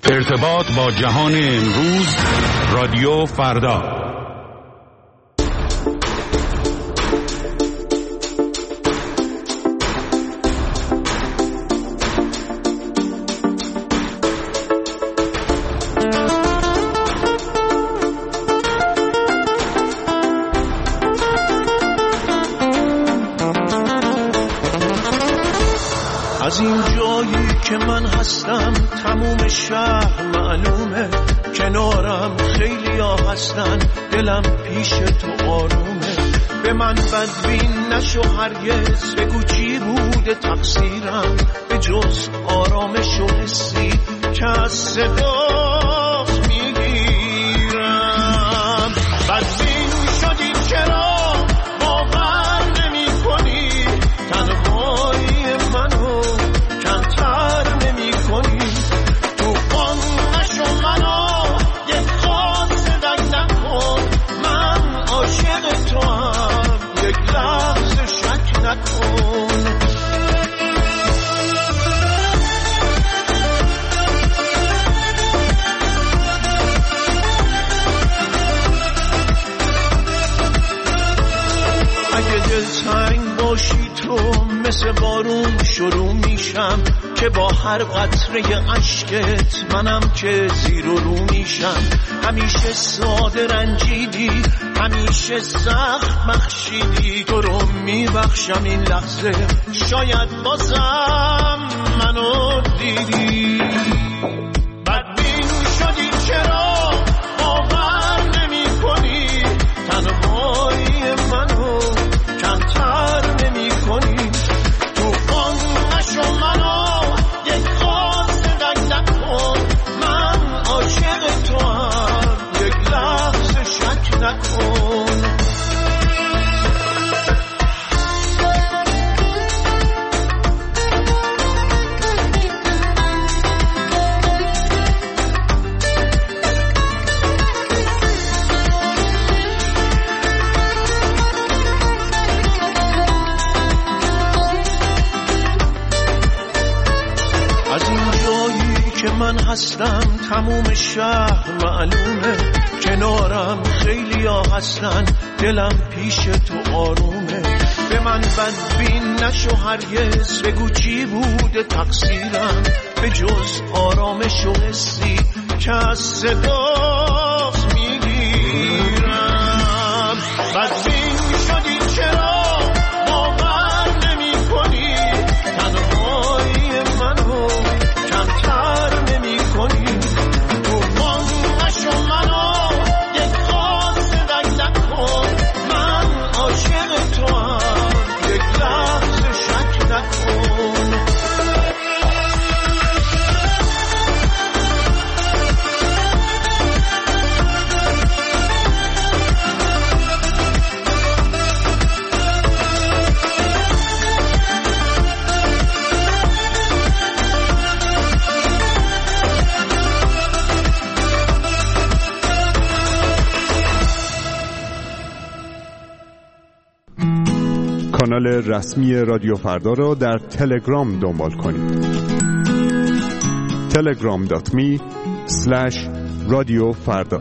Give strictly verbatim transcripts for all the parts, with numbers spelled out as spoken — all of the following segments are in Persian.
ارتباط با جهان امروز، رادیو فردا. از این جایی که من هستم تموم شهر معلومه، کنارم خیلی ها هستن، دلم پیش تو آرومه. به من بدبین نشو هرگز، بگو چی بوده تقصیرم، به جز آرامش و حسی که از صدا میگیرم. بدبین شدی چرا باور نمی کنی، تنهایی منو کمتر نمی کنی. تو آن نشو منو یک خاص دک نکن، من عاشق تو هم یک لحظه شک نکن. اگه دلتنگ باشی تو مثل بارون شروع میشم، که با هر قطره عشقت منم که زیر و رو میشم. همیشه ساده رنجیدی، همیشه سخت بخشیدی، تو رو میبخشم این لحظه، شاید بازم منو دیدی. بدبین شدی چرا باور نمی کنی، تنهایی منو کمتر نمی کنی. تو آن نشو منو یک خاص دک نکن، من عاشق تو هم یک لحظه شک نکن. من هستم تموم شهر معلومه، کنارم خیلی ها هستن، دلم پیش تو آرومه. به من بدبین نشو هرگز، بگو چی بوده تقصیرم، به جز آرامش و حسی که از صداست میگیرم. بدبین شدی چرا باور نمی کنی، تنهایی منو کمتر نمی کنی. تو آن نشو منو یک خاص دک نکن، من عاشق تو هم یک لحظه شک نکن. کانال رسمی رادیو فردا را در تلگرام دنبال کنید. تلگرام دات می اسلش رادیو فردا.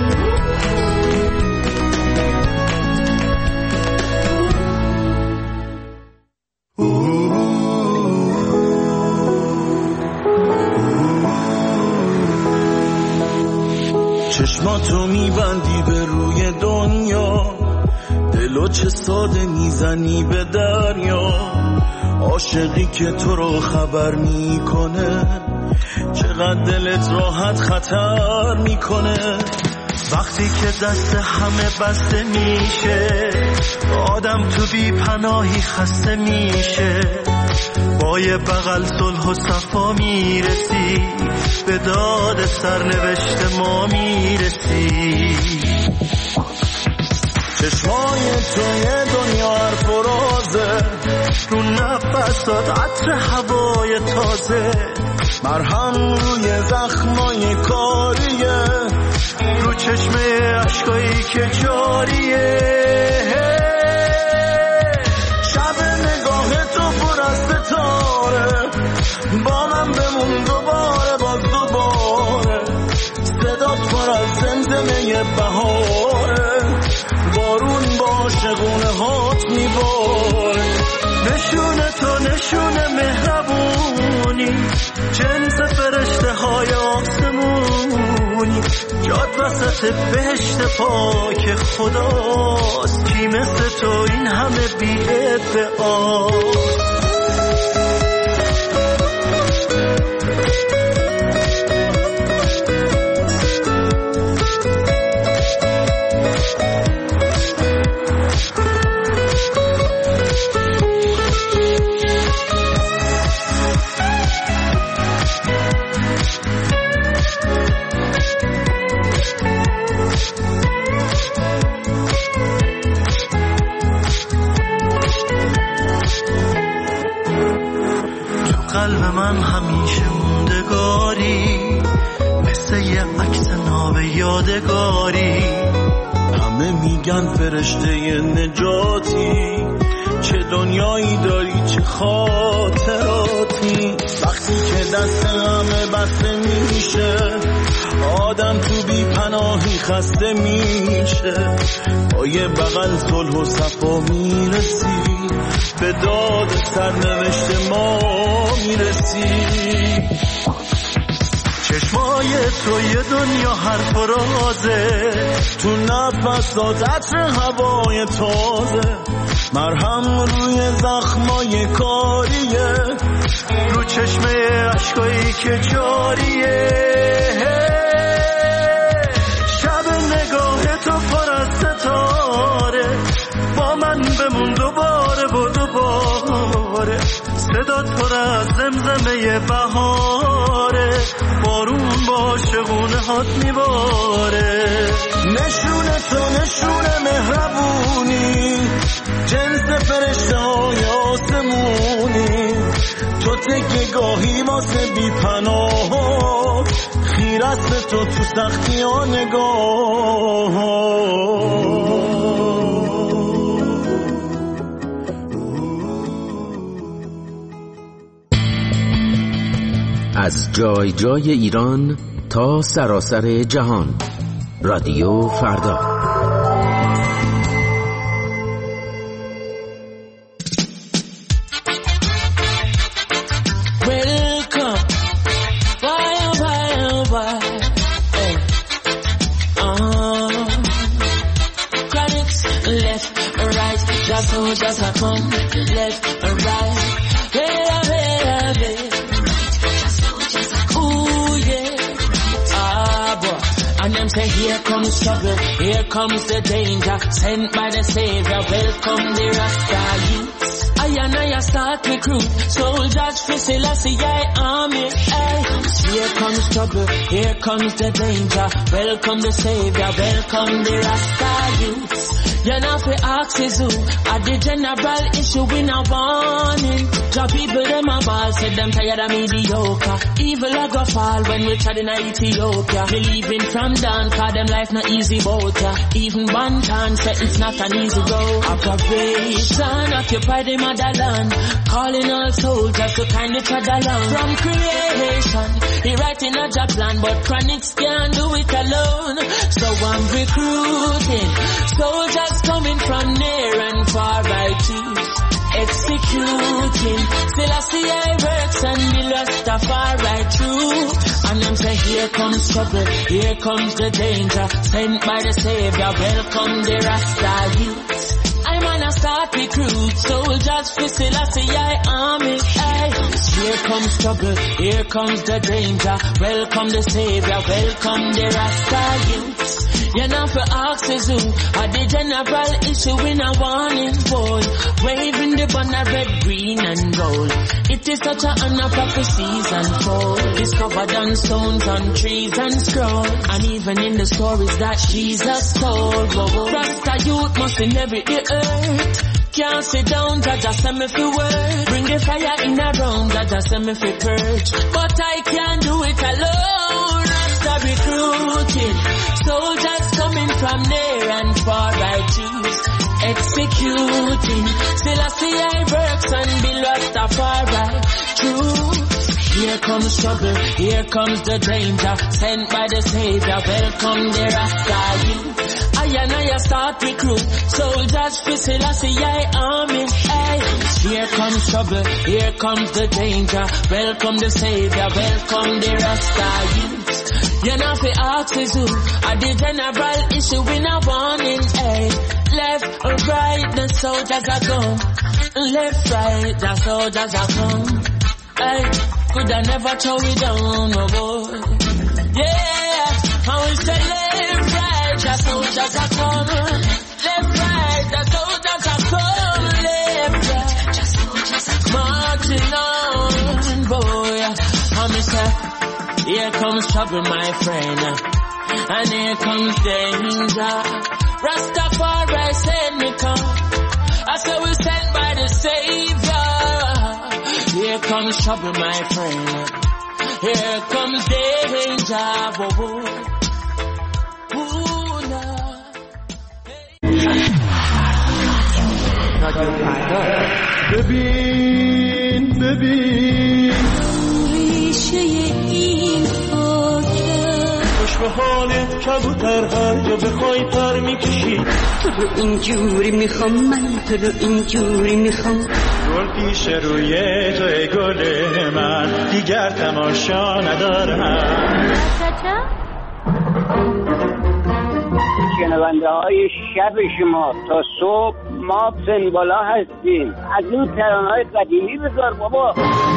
چشماتو میبندی به روی دنیا، دلو چه ساده میزنی به دریا. عاشقی که تو رو خبر میکنه، چقدر دلت راحت خطر میکنه. وقتی که دست همه بسته میشه، آدم تو بی پناهی خسته میشه. با یه بغل صلح و صفا میرسی، به داد سرنوشت ما میرسی. چشمای توی دنیا حرف و رازه، رو نفسات عطر هوای تازه. مرهم روی زخمای کاریه، رو چشمه عشقایی که جاریه. شب نگاه تو پر از ستاره، با من بمون دوباره باز دوباره. مثل بهشت پاک خداست، کی مثل تو این همه بی ادعا. قلب من همیشه موندگاری، مثل یه عکس ناب یادگاری. همه میگن فرشته نجاتی، چه دنیایی داری چه خاطراتی. وقتی که دست همه بسته میشه، آدم تو بی پناهی خسته میشه. با یه بغل صلح و صفا میرسی، به داد سرنوشت ما میرسی. چشمای تو یه دنیا حرف و رازه، تو نفسات عطر هوای تازه. مرهم روی زخمای کاریه، رو چشمه عشقایی که جاریه. شب نگاه تو پر از ستاره، با من بمون دوباره و دوباره. صدات پر از زمزمه بهاره، بارون با شغونه هات میباره. نشونه تو نشونه مهربونی، جنس فرشته های آسمونی. تو تکه گاهی واسه بی پناه، خیرست تو تو سختی ها نگاه. از جای جای ایران تا سراسر جهان، رادیو فردا. Just a come left and right, better, better, better. Ooh yeah, ah boy. And them say here comes trouble, here comes the danger, sent by the Savior. Welcome the Rasta youths. I and I start recruit soldiers for Selassie army. Hey, here comes trouble, here comes the danger. Welcome the Savior, welcome the Rasta youths. You're not for axes who at the general issue in a warning. The people them a ball, said them tired of mediocre. Evil a go fall when we tried in Ethiopia. Believing from down, cause them life not easy bout ya. Even Bantan said it's not an easy road. Operation occupy the motherland, calling all soldiers to kindly tread along. From creation, he writing a job plan, but Chronics can't do it alone. So I'm recruiting soldiers coming from near and far by choose, executing Selassie works and the Rastafari true. And them say here comes trouble, here comes the danger, sent by the Savior. Welcome the Rasta youths. I'm on a start recruit soldiers for Selassie army. Hey, here comes trouble, here comes the danger. Welcome the Savior, welcome the Rasta youths. You're not for axes who are the general issue in a warning bowl, waving the banner red, green and gold. It is such an honor prophecies unfold. It's covered on stones, on trees and scrolls, and even in the stories that Jesus told. Whoa, Rasta youth must inherit the earth. Can't sit down, Jaja send me for word. Bring the fire in a room, Jaja send me for purge. But I can't do it alone. Rasta recruiting soldiers coming from near and far, I choose, executing Selassie works and the Rastafari true. Here comes trouble, here comes the danger, sent by the Savior. Welcome the Rasta youth. I and I start recruit soldiers for Selassie army. Hey, here comes trouble, here comes the danger. Welcome the Savior, welcome the Rasta youth. You know fi ask is who. At the general issue we not warning. Hey, left or right, the soldiers are come. Left, right, the soldiers are come. Hey, could I never throw it down, no boy. Yeah, I will say left, right, the soldiers are come. Left, right, the soldiers are come. Left, right, the soldiers are come. Marching on, boy. I'm say, here comes trouble, my friend, and here comes danger. Rastafari send me come. I say we sent by the Savior. Here comes trouble, my friend. Here comes danger. Whoa, whoa. Ooh, nah. ببین ببین ریشه این خاکه خوش به حالت کبوتر هر جا بخوای پر میکشی تو رو اینجوری میخوام من تو رو اینجوری میخوام گل پیش روی توی گل من دیگر تماشا ندارم شنونده های شب شما تا صبح ما سنبالا هستیم از اون ترانه های قدیمی بذار بابا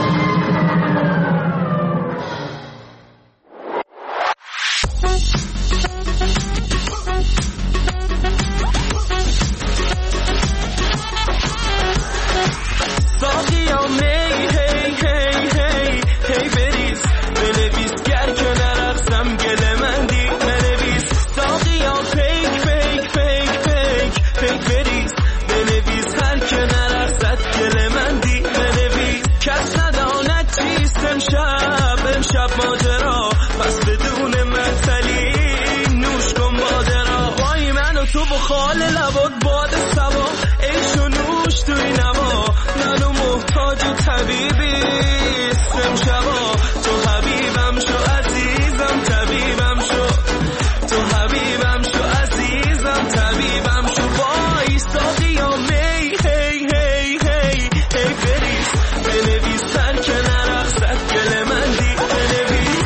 ساقی ها می هی هی هی هی بریز بنویس گر که نرقصم گل من دی بنویس ساقی ها پیک پیک پیک پیک پیک بریز بنویس هر که نرقصد گل من دی بنویس کس نداند چیست امشب امشب ماجرا پس بدون مثلی نوش کن باده را وای من و تو بخال لبات باد سوا عیش و نوش توی نوا منو محتاج و طبیبی سم شبا تو حبیبم شو عزیزم طبیبم شو تو حبیبم شو عزیزم طبیبم شو وای ساقی ها می هی هی هی هی بریز بنویس سر که نرقصد گل من دی بنویس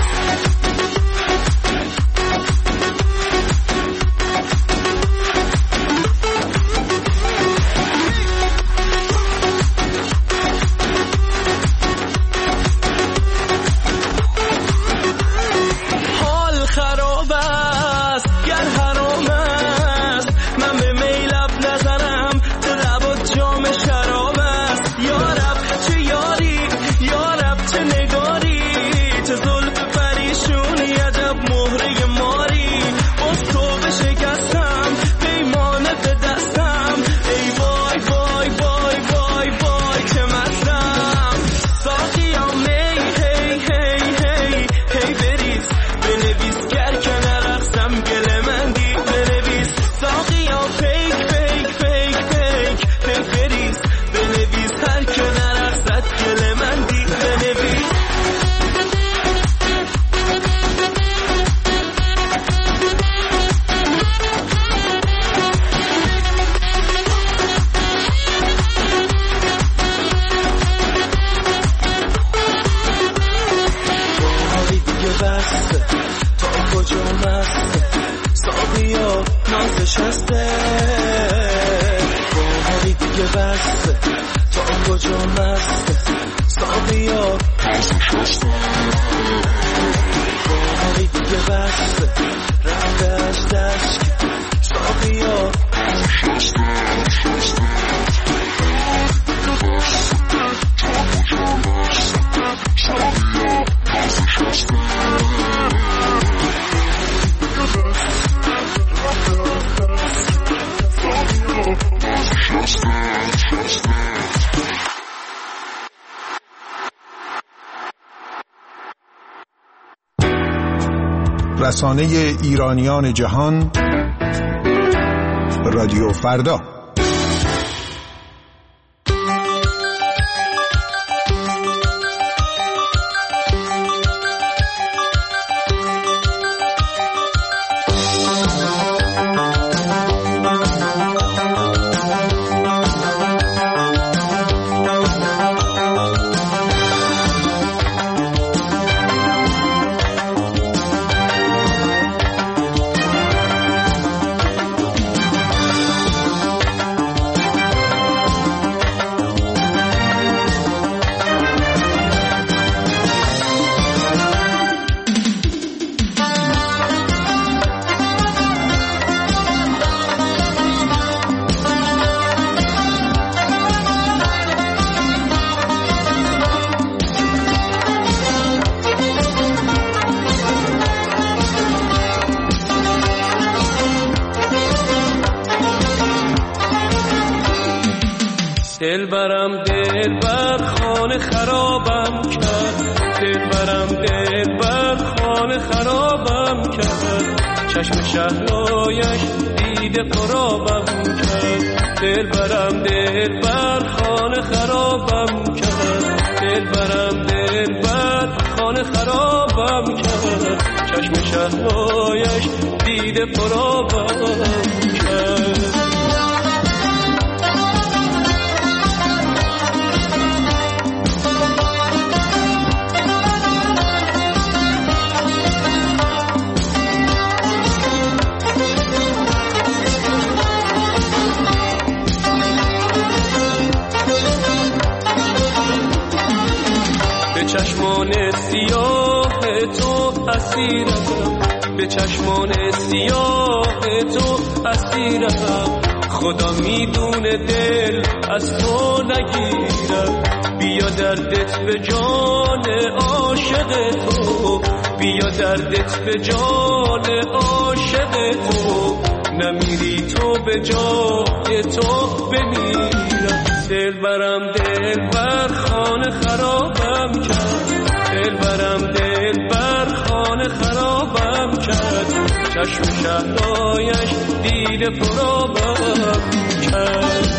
رسانه ایرانیان جهان رادیو فردا. دل برم دل بر خانه خرابم کرد، دل برم دل بر خانه خرابم کرد، چشم شهلایش دیده پرابم کرد، دل برم دل بر خانه خرابم کرد، دل برم دل بر خانه خرابم کرد، چشم شهلایش دیده پرابم کرد. چشمان سیاه تو اسیرم، به چشمان سیاه تو اسیرم، خدا میدونه دل از تو نگیرم، بیا دردت به جان عاشق تو، بیا دردت به جان عاشق تو، نمیری تو به جای تو بمیرم، دل برم دل بر خانه خرابم کرد، دل برم دل بر خانه خرابم کرد، چشم شهلایش دیده پرابم کرد.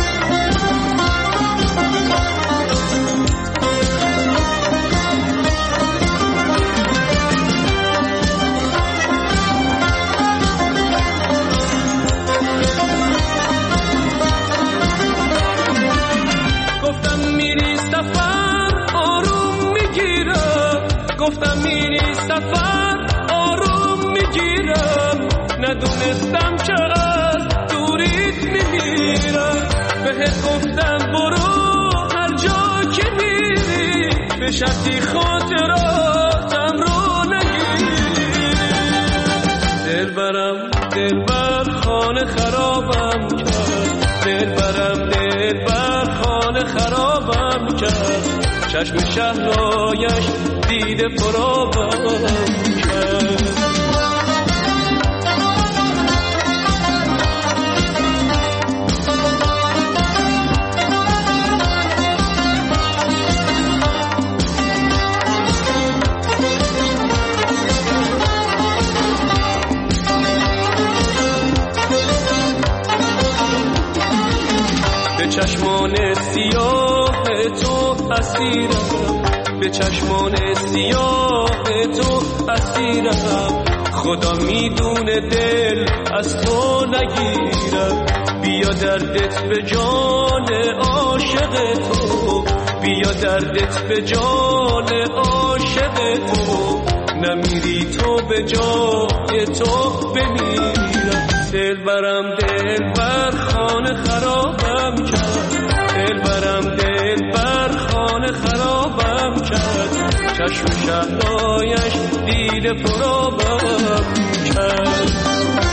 گفتم میری سفر آروم میگیرم، ندونستم که از دوریت میمیرم، بهت گفتم برو هر جا که میری، به شرطی خاطراتم رو نگیری، دل برم دل بر خانه خرابم کرد، دل برم دل بر خانه خرابم کرد، چشم شهلایش دیده پرابم کرد. به چشمان سیاه تو اسیرم، به چشمان سیاه تو اسیرم، خدا میدونه دل از تو نگیرم، بیا دردت به جان عاشق تو، بیا دردت به جان عاشق تو، نمیری تو به جای تو بمیرم، دل برم دل بر خانه خرابم کرد، دل برم دل بر خانه خرابم کرد، چشم شهلایش دیده پرابم کرد.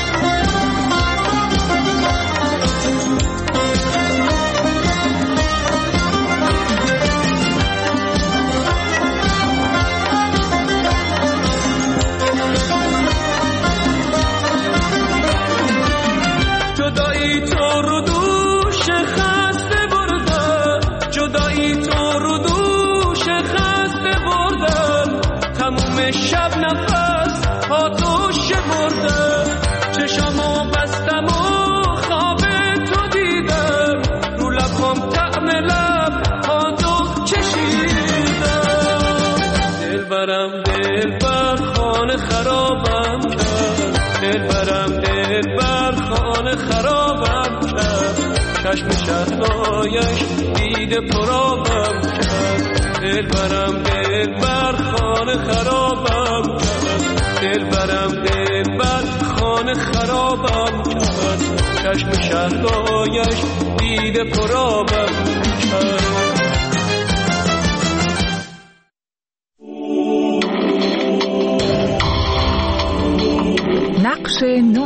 جدایی تو رو دوش خسته بردن، جدایی تو رو دوش خسته بردن، تموم شب نفس ها دوش بردن، چشمو بستم و خواب تو دیدم، رو لبم طعم لب ها دو کشیدم، دل برم دل بر خانه خرابم کرد، دل برم دل بر خانه خرابم کرد، چشم شهلایش دیده پرابم کرد، دل برم دل بر خانه خرابم کرد، دل برم دل بر خانه خرابم کرد، چشم شهلایش دیده پرابم کرد. نقش نو.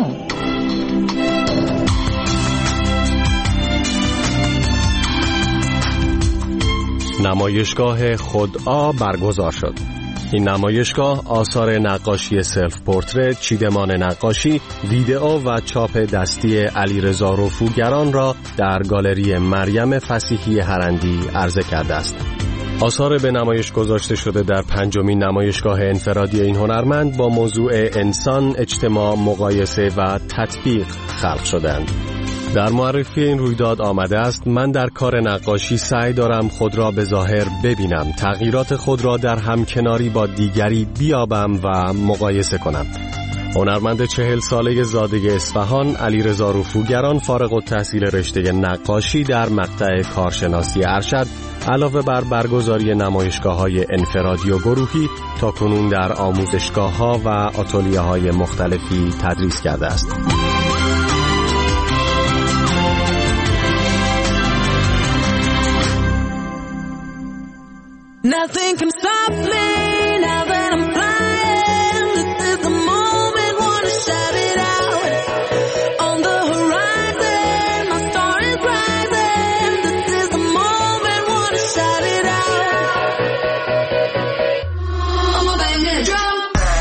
نمایشگاه خودآ برگزار شد. این نمایشگاه آثار نقاشی سلف پورترت، چیدمان نقاشی، ویدئو و چاپ دستی علیرضا رفوگران را در گالری مریم فسیحی هرندی عرضه کرده است. آثار به نمایش گذاشته شده در پنجمین نمایشگاه انفرادی این هنرمند با موضوع انسان، اجتماع، مقایسه و تطبیق خلق شدند. در معرفی این رویداد آمده است: من در کار نقاشی سعی دارم خود را به ظاهر ببینم، تغییرات خود را در همکناری با دیگری بیابم و مقایسه کنم. هنرمند چهل ساله زاده اصفهان علیرضا رفوگران فارغ التحصیل رشته نقاشی در مقطع کارشناسی ارشد علاوه بر برگزاری نمایشگاه‌های انفرادی و گروهی تاکنون در آموزشگاه‌ها و آتلیه‌های مختلفی تدریس کرده است. Nothing can stop me now that I'm flying. This is the moment, wanna shout it out. On the horizon, my star is rising. This is the moment, wanna shout it out. I'm a bang the drum.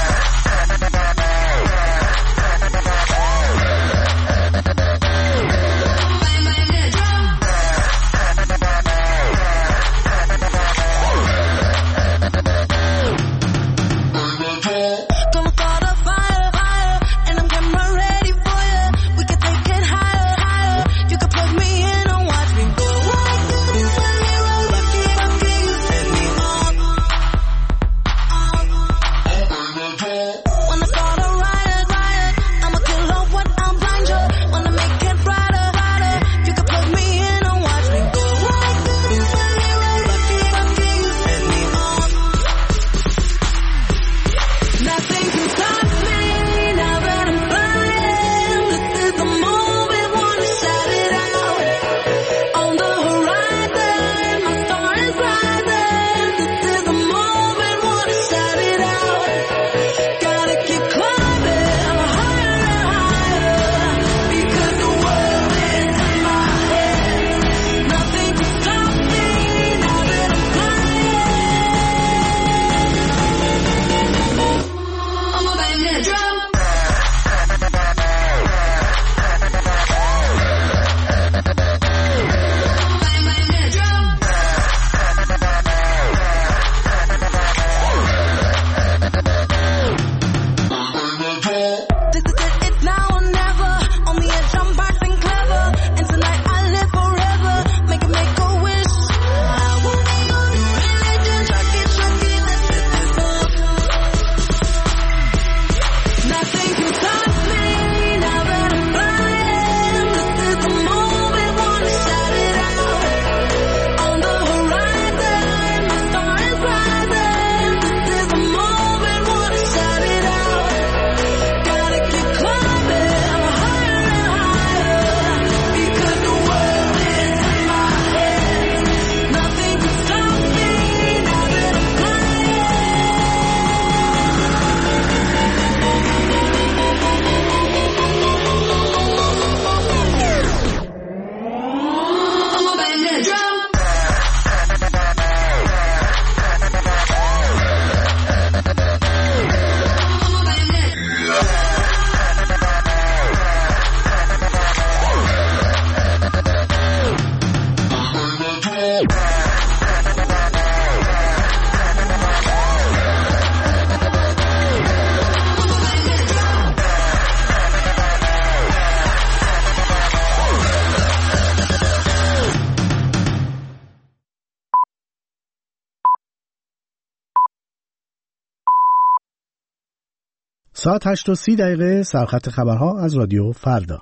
ساعت هشت و سی دقیقه سرخط خبرها از رادیو فردا.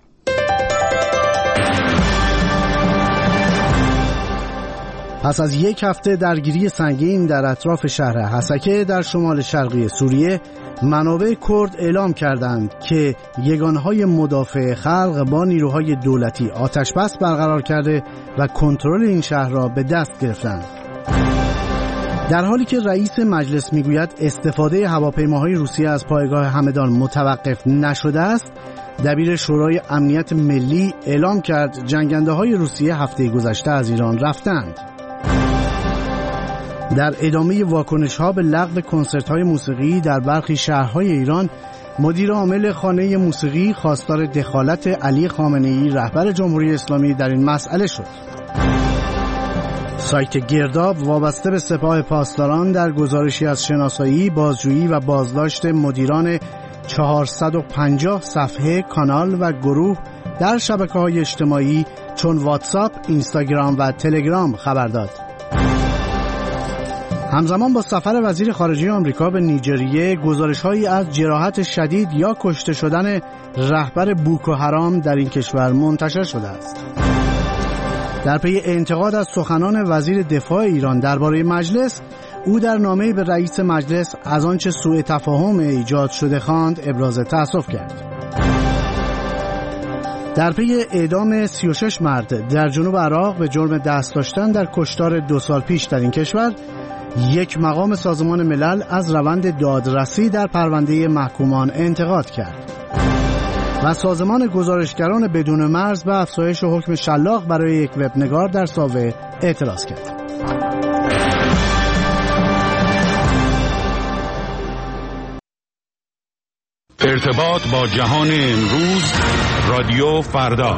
پس از یک هفته درگیری سنگین در اطراف شهر حسکه در شمال شرقی سوریه، منابع کرد اعلام کردند که یگانهای مدافع خلق با نیروهای دولتی آتش‌بس برقرار کرده و کنترل این شهر را به دست گرفتند. در حالی که رئیس مجلس میگوید استفاده هواپیماهای روسیه از پایگاه همدان متوقف نشده است، دبیر شورای امنیت ملی اعلام کرد جنگنده‌های روسیه هفته گذشته از ایران رفتند. در ادامه واکنش‌ها به لغو کنسرت‌های موسیقی در برخی شهرهای ایران، مدیر عامل خانه موسیقی خواستار دخالت علی خامنه‌ای رهبر جمهوری اسلامی در این مسئله شد. سایت گرداب وابسته به سپاه پاسداران در گزارشی از شناسایی، بازجویی و بازداشت مدیران چهارصد و پنجاه صفحه، کانال و گروه در شبکه‌های اجتماعی چون واتساپ، اینستاگرام و تلگرام خبر داد. همزمان با سفر وزیر خارجه آمریکا به نیجریه، گزارش‌هایی از جراحت شدید یا کشته شدن رهبر بوکو حرام در این کشور منتشر شده است. در پی انتقاد از سخنان وزیر دفاع ایران درباره مجلس، او در نامه‌ای به رئیس مجلس از آنچه سوء تفاهم ایجاد شده خواند ابراز تأسف کرد. در پی اعدام سی و شش مرد در جنوب عراق به جرم دست داشتن در کشتار دو سال پیش در این کشور، یک مقام سازمان ملل از روند دادرسی در پرونده محکومان انتقاد کرد و سازمان گزارشگران بدون مرز به افزایش حکم شلاق برای یک وبنگار در ساوه اعتراض کرد. ارتباط با جهان امروز، رادیو فردا.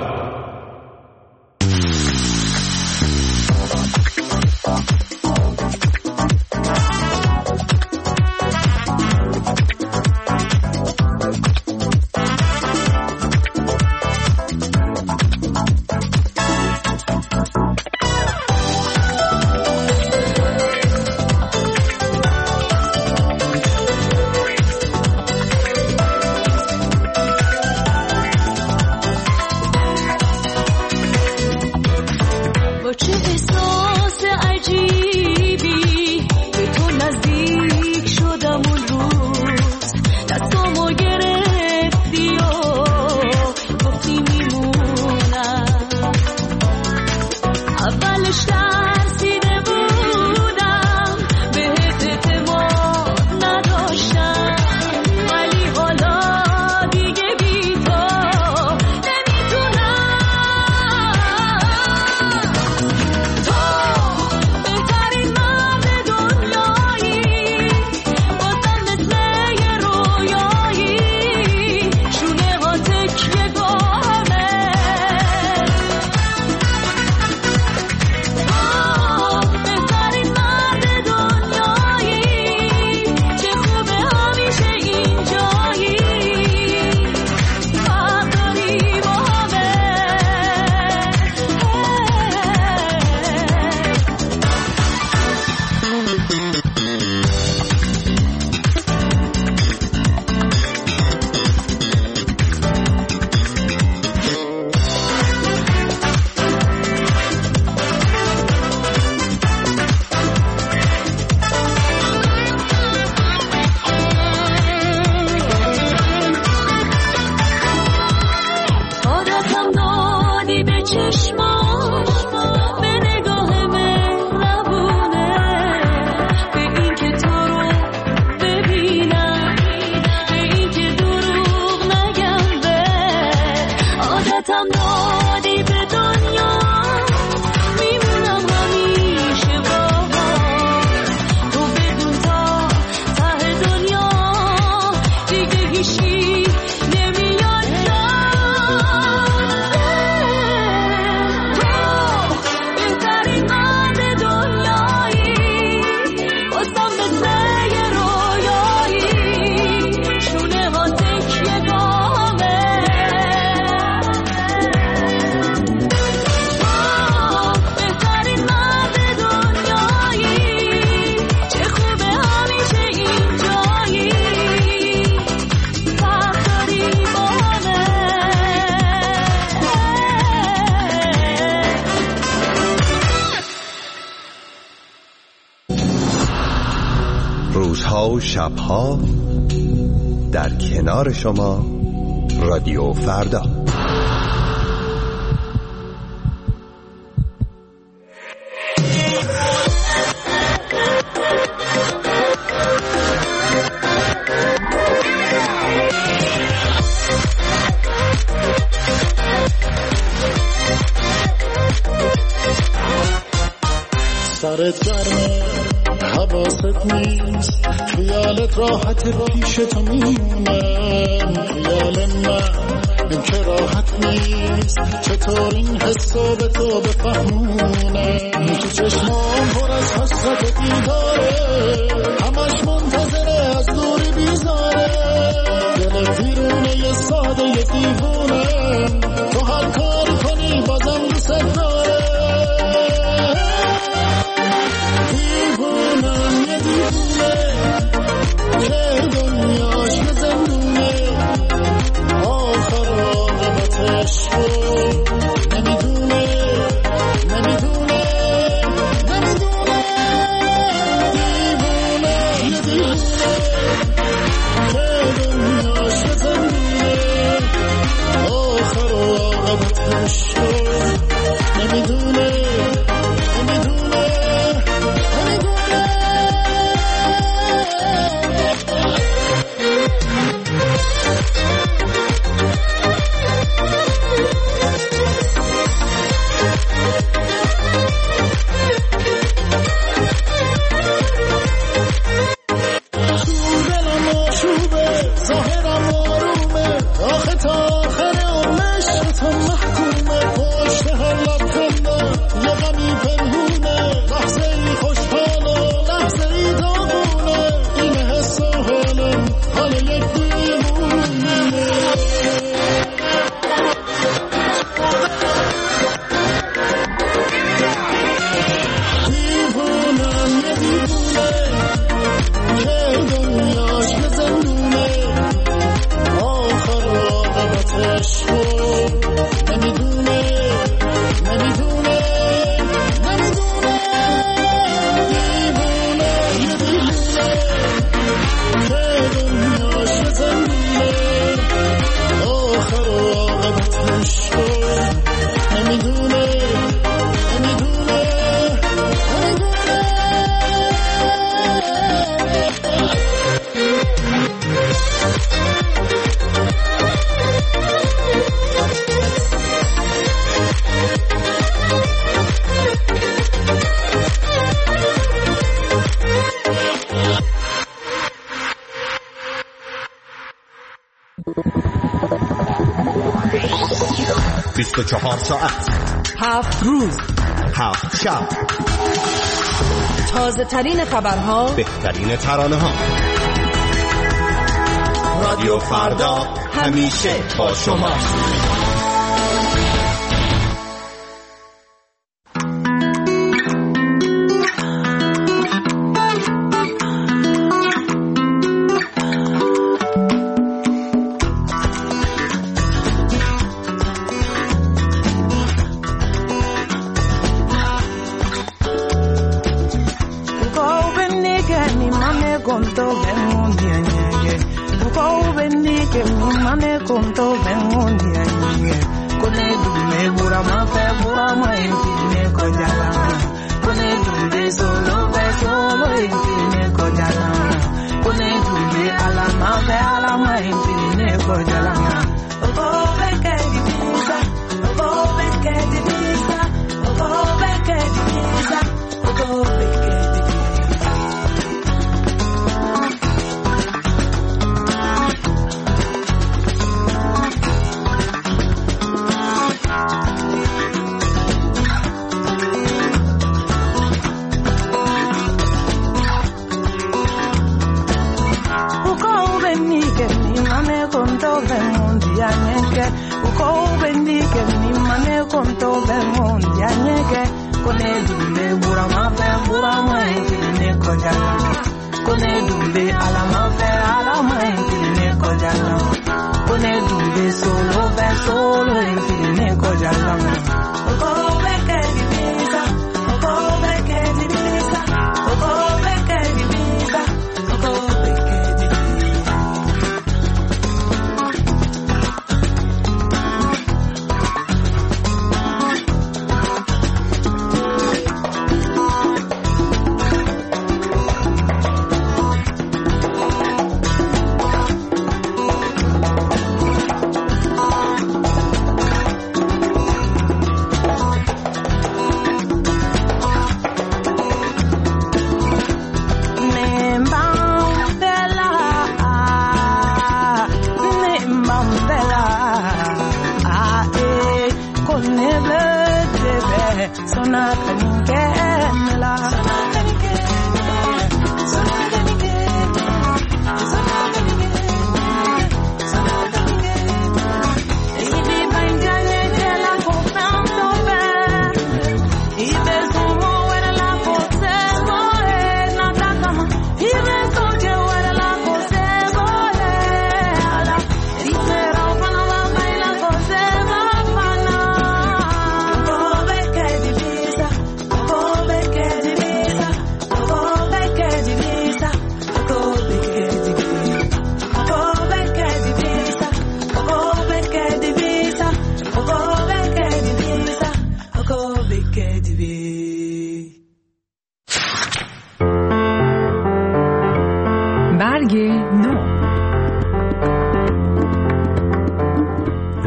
روزها و شبها در کنار شما، رادیو فردا. سرت گرمه حواست نیست، خیالت راحت پیش تو میمونم، خیال من این که راحت نیست، چطور این حسو به تو بفهمونم، تو چشمام پر از حسرت دیداره، همش منتظره از دوری بیزاره، دل دیرونه یه ساده یه دیوونم، تو هر کاری کنی بازم دوست داره، دیوونم یه دیوونه که دنیاش یه زندونه، آخر عاقبتش رو نمیدونه نمیدونه نمیدونه، دیوونه یه دیوونه که دنیاش یه زندونه، آخر عاقبتش رو نمیدونه نمیدونه نمیدونه. بیست و چهار ساعت، هفت روز، هفت شب، تازه ترین خبرها، بهترین ترانه ها. رادیو فردا همیشه با شما.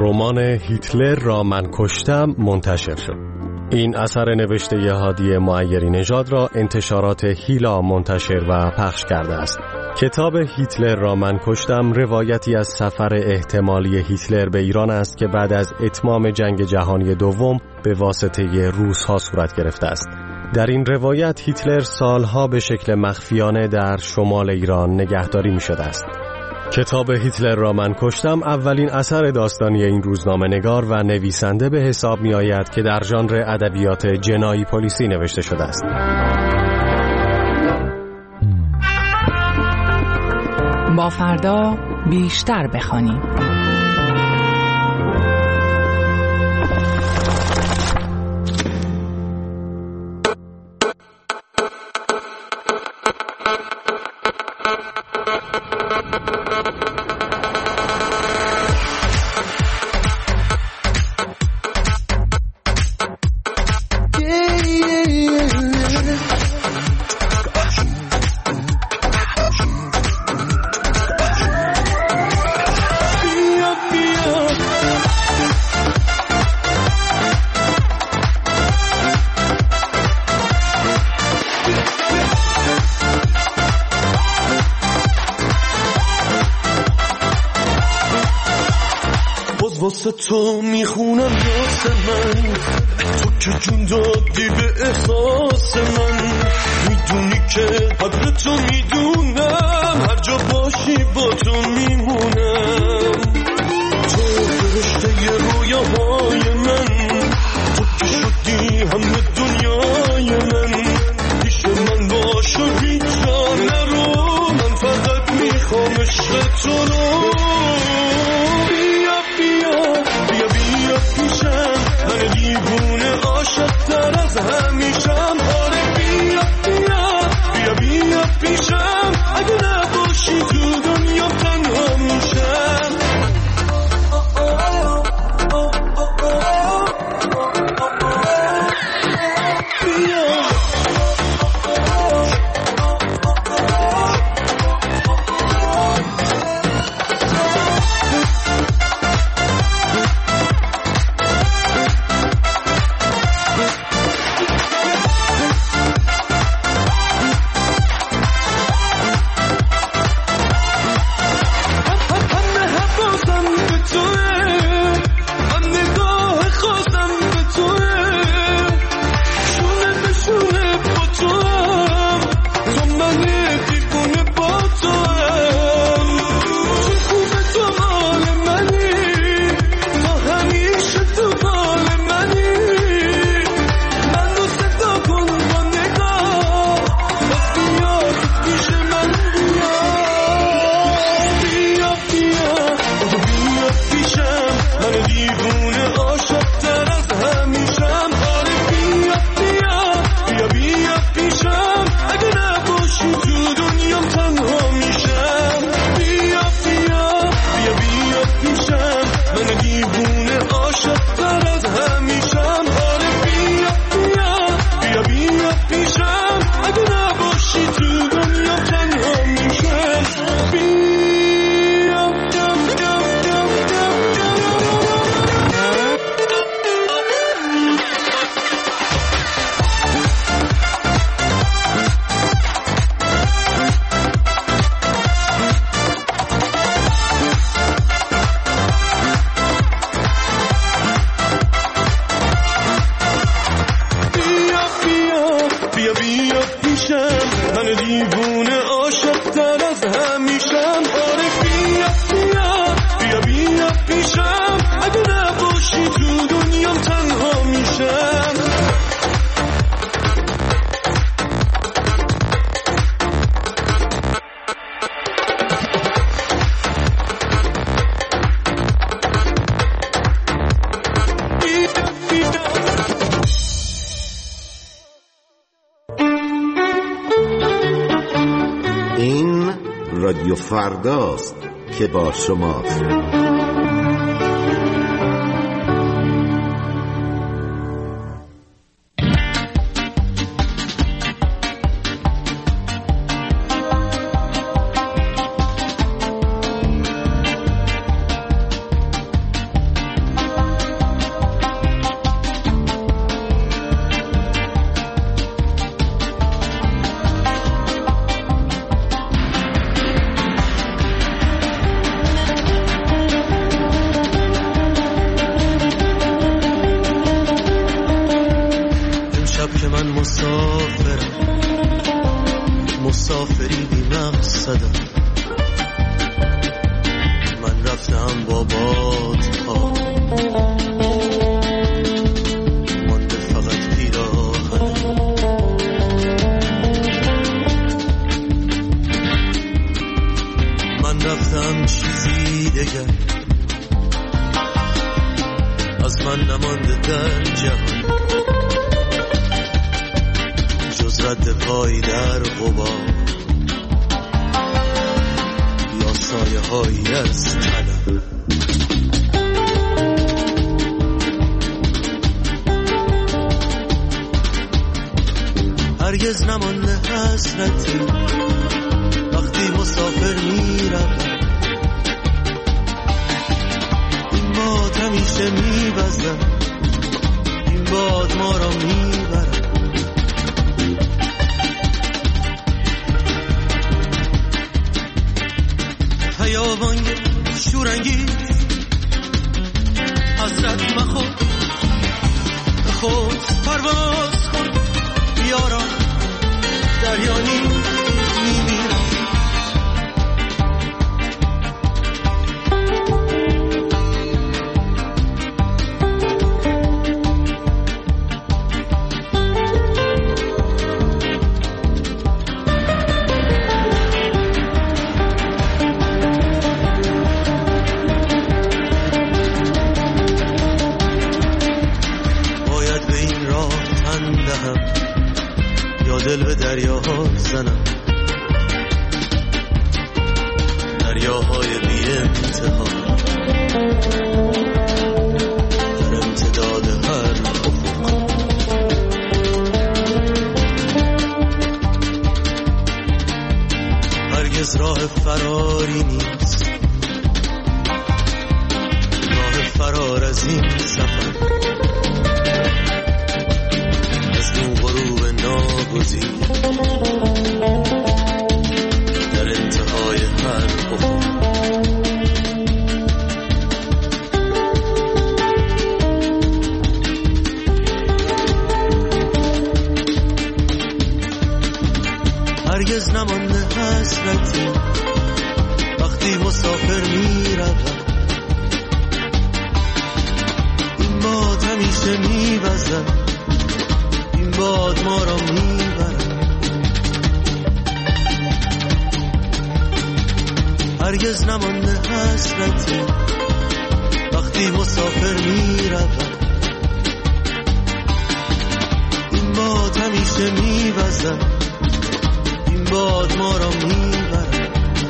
رمان هیتلر را من کشتم منتشر شد. این اثر نوشته هادی معیری نژاد را انتشارات هیلا منتشر و پخش کرده است. کتاب هیتلر را من کشتم روایتی از سفر احتمالی هیتلر به ایران است که بعد از اتمام جنگ جهانی دوم به واسطه روس‌ها صورت گرفته است. در این روایت هیتلر سالها به شکل مخفیانه در شمال ایران نگهداری می شده است. کتاب هیتلر را من کشتم اولین اثر داستانی این روزنامه نگار و نویسنده به حساب می آید که در ژانر ادبیات جنایی پلیسی نوشته شده است. با فردا بیشتر بخوانیم. واسه تو میخونم یاس من، تو که جون دادی به احساس من، میدونی که قدر تو میدونم، هر جا باشی با تو میمونم. تو فرشته رویاهای من، تو که شدی همه دنیای من، پیش من باش و هیچ جا نرو، من فقط میخوام عشق تو رو. من دیوونه عاشق تر از همیشم، آره بیا بیا بیا بیا پیشم، اگه نباشی تو دنیا تنها میشم. رادیو فرداست که با شماست. این چیزی دگر از من نمانده در جهان جز رد پای در غبار یا سایه هایی از طلب. هرگز نمانده حسرتی وقتی مسافر می روم، این باد همیشه می وزد، این باد ما را می برد. خیابان شورانگیز حضرت مخور خود پرواز کن یاران دریانی میمیرم. باید به این راه تن دهم یا دل به دریاها زنم، دریاهای بی انتها در امتداد هر افق. هرگز راه فراری نیست، راه فرار از این سفر از این غروب ناگزیر در انتهای هر افق. هرگز نمانده حسرتی وقتی مسافر می روم، این باد همیشه می وزد، این باد ما را می برد. هرگز نمانده حسرتی وقتی مسافر می روم، این باد همیشه می وزد، این باد ما را می برد.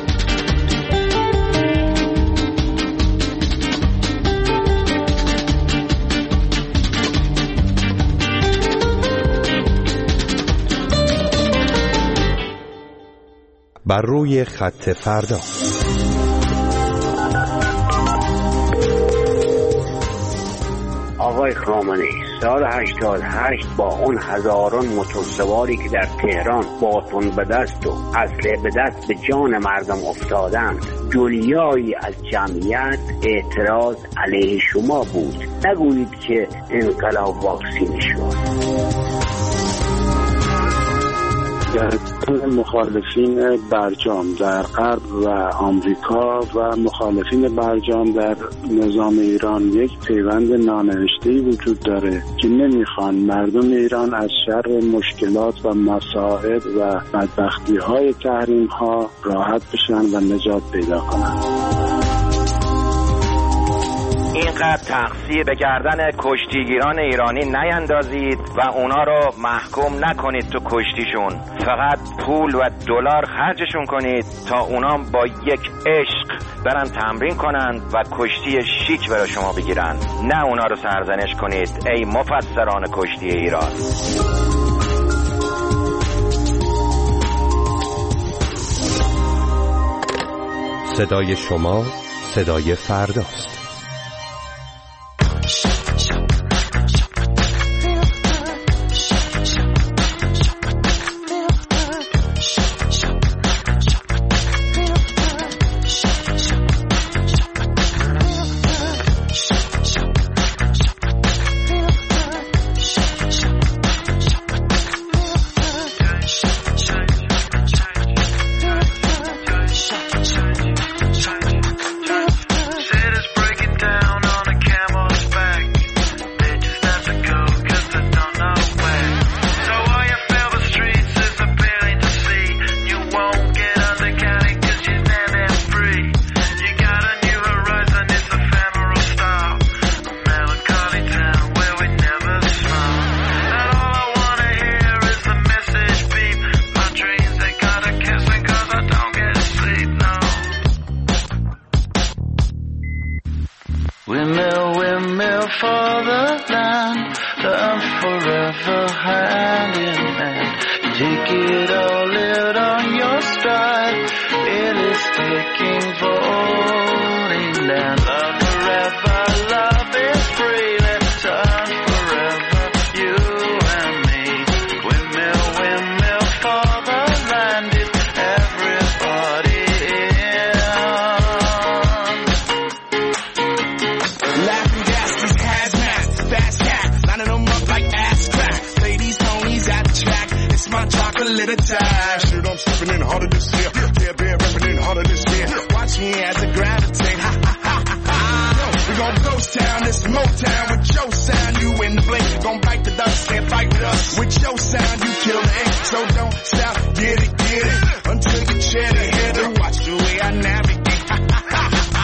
بر روی خط فردا. آقای خامنه‌ای سال هشتاد و هشت با اون هزاران موتورسواری که در تهران باتون به دست و اسلحه به دست به جان مردم افتادند، جلیایی از جمعیت اعتراض علیه شما بود. نگویید که انقلاب واکسینی شد. مخالفین برجام در غرب و آمریکا و مخالفین برجام در نظام ایران یک پیوند نانوشته‌ای وجود داره که نمیخوان مردم ایران از شر مشکلات و مصائب و بدبختی‌های تحریم‌ها راحت بشن و نجات پیدا کنن. اینقدر تقصیر به گردن کشتیگیران ایرانی نیندازید و اونا رو محکوم نکنید تو کشتیشون. فقط پول و دلار خرجشون کنید تا اونا با یک عشق برن تمرین کنند و کشتی شیک برای شما بگیرن، نه اونا رو سرزنش کنید ای مفسران کشتی ایران. صدای شما صدای فرداست. Said it's break Windmill, windmill for the land, I'm forever hand in hand. Take it all, live on your stride. It is taking voting land. Love forever, love is free. Let's turn forever, you and me. Windmill, windmill for the land. Is everybody in? Laughing gas, these hazmats, fast cats, lining them up like ass crack. Play these ponies at the track. It's my chocolate attack. Shit, I'm stepping in harder this year. Yeah, bear repping in harder this year. Watch me as I gravitate. Ha ha ha ha ha. We gon' ghost town, this Motown with your sound. You in the blink, gon' bite the dust, can't fight with us. With your sound, you kill the ink. So don't stop, get it, get it. Until you chat it, hit it. Watch the way I navigate. Ha ha ha ha ha.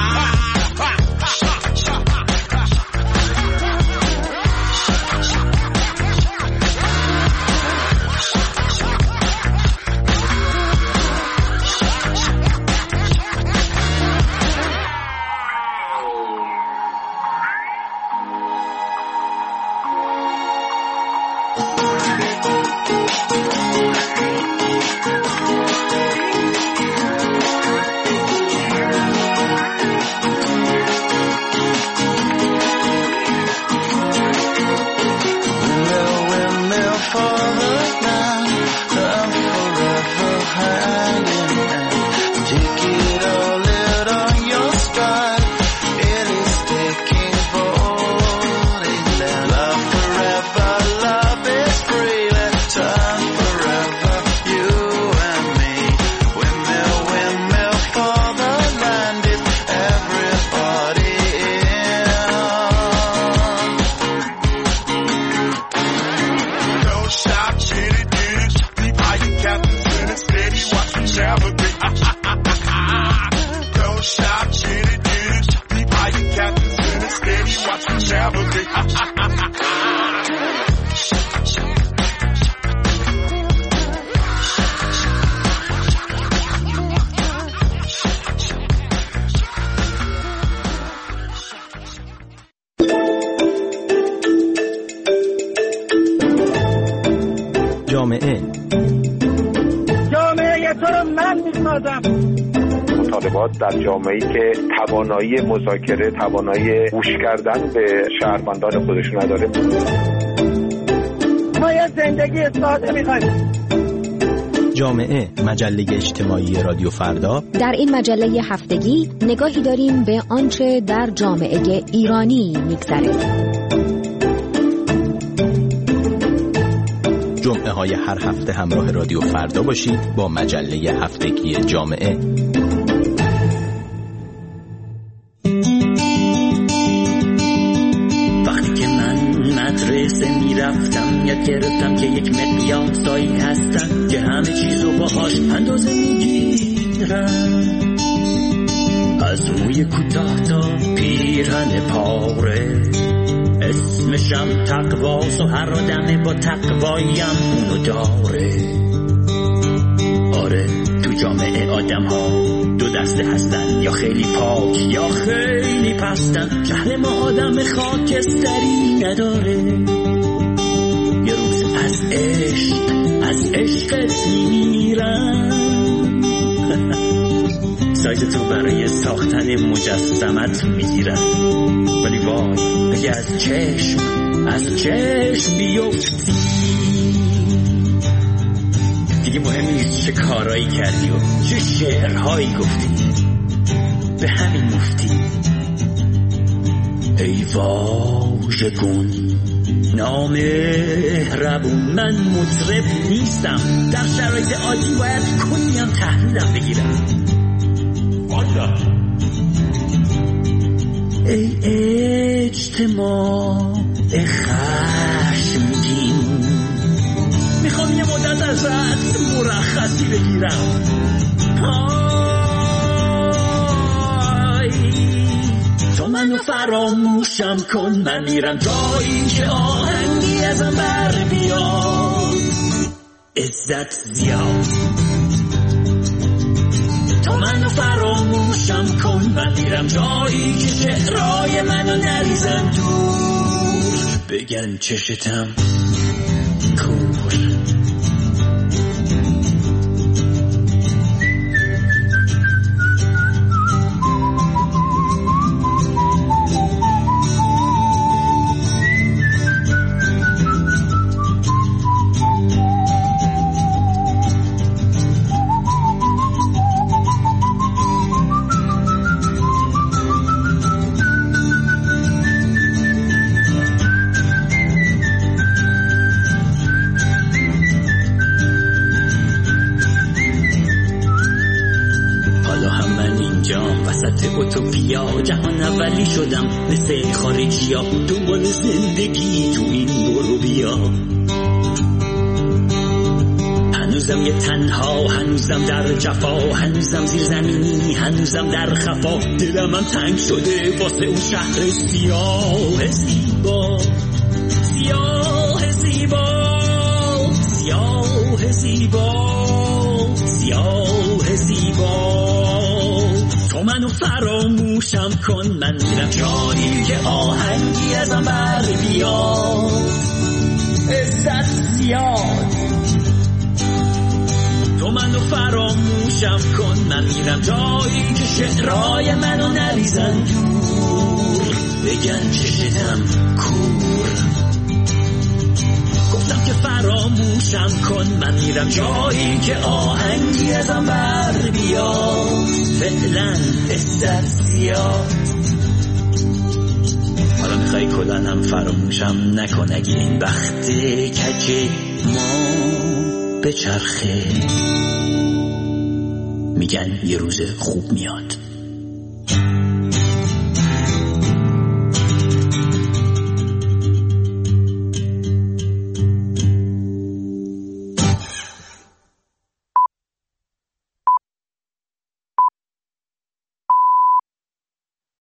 جامعه جامعه تو رو من میسازم. مطالبات در جامعه‌ای که توانایی مذاکره، توانایی گوش کردن به شهروندان خودش نداره. ما یه زندگی ساده می‌خوایم. جامعه، مجله اجتماعی رادیو فردا. در این مجله هفتگی نگاهی داریم به آنچه در جامعه ایرانی می‌گذرد. جمعه های هر هفته همراه رادیو فردا باشید با مجله هفتگی جامعه. وقتی که من مدرسه میرفتم یاد گرفتم که یک مقیاسایی هستن که همه چیزو باهاش اندازه میگیرن، از موی کوتاه تا پیرهن پاره. اسمشم تقواست و هر آدمه با تقوایم اونو داره. آره تو جامعه آدم ها دو دسته هستن، یا خیلی پاک یا خیلی پستن. جهل ما آدم خاکستری نداره. یه روز از عشق از عشقت میمیرن. سایز تو برای ساختن مجسمت میگیرن، ولی وای اگه از چشم از چشم بیفتی دیگه مهم نیست چه کارایی کردی و چه شعرهایی گفتی، به همین مفتی. ای واژگون نامهربون، من مطرب نیستم، در شرایط عادی باید کنیم تحلیلم بگیرم. والا ای اجتماع خشمگین، میخوام یه مدت ازت مرخصی بگیرم. آی تو منو فراموشم کن، من میرم جایی که آهنگی ازم بر بیاد. عزت زیاد تو منو فراموشم کن، من میرم جایی که شعرهای منو نریزن دور، بگن چشتم کور. جهان اولی شدم مثل خارجی ها، دنبال زندگی تو این برو بیا. هنوزم یه تنها، هنوزم در جفا، هنوزم زیر زمینی، هنوزم در خفا. دلم هم تنگ شده واسه اون شهر سیاه زیبا، سیاه زیبا، سیاه زیبا، سیاه زیبا. تو منو فراموشم کن، من میرم جایی که آهنگی ازم بر بیاد، عزت زیاد. تو منو فراموشم کن، من میرم جایی که شعرهای منو نریزن دور، بگن چشتم کور. گفتم که فراموشم کن، من میرم جایی که آهنگی ازم بر بیاد، فعلا عزت زیاد. حالا میخوای کلن هم فراموشم نکن، اگه این وقت کج ما به چرخه، میگن یه روز خوب میاد.